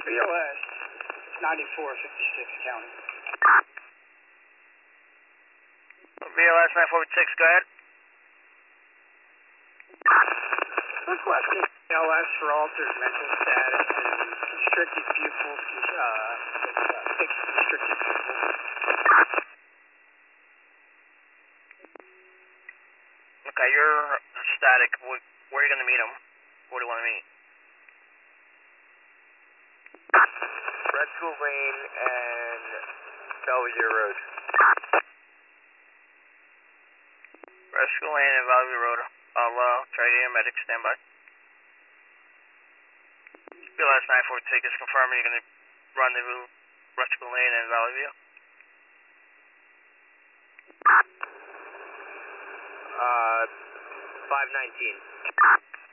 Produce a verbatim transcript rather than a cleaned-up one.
B O S ninety-four fifty-six County. B O S nine four fifty-six, go ahead. Requesting B O S for altered mental status and constricted pupils, uh, fixed constricted pupils. Okay, you're static. Where are you going to meet him? Where do you want to meet? Red School Lane and Belvedere Road. Red School Lane and Belvedere Road. I'll uh, try to get a medic. Stand by. B L S nine four six is confirming you're going to rendezvous Red School Lane and Valley View. Uh, five nineteen.